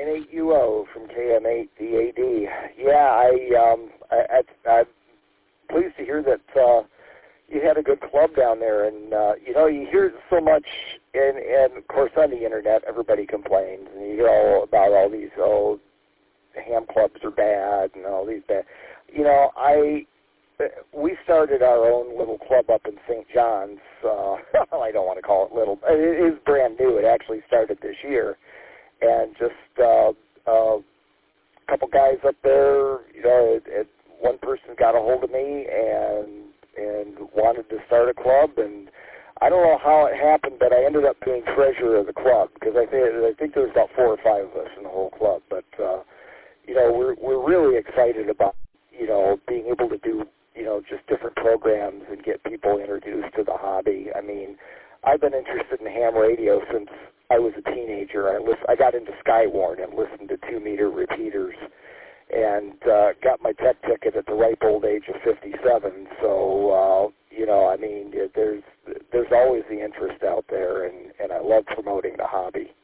N8UO from KM8DAD. Yeah, I'm pleased to hear that you had a good club down there, and you hear so much, and of course on the internet everybody complains, and you hear all about all these ham clubs are bad and all these bad. We started our own little club up in St. John's. I don't want to call it little. It is brand new. It actually started this year, and just a couple guys up there. One person got a hold of me and wanted to start a club, and I don't know how it happened, but I ended up being treasurer of the club because I think there was about 4 or 5 of us in the whole club. But we're really excited about being able to do just different programs and get people introduced to the hobby. I mean, I've been interested in ham radio since I was a teenager. I got into Skywarn and listened to 2-meter repeaters, and got my tech ticket at the ripe old age of 57. So, there's always the interest out there, and I love promoting the hobby.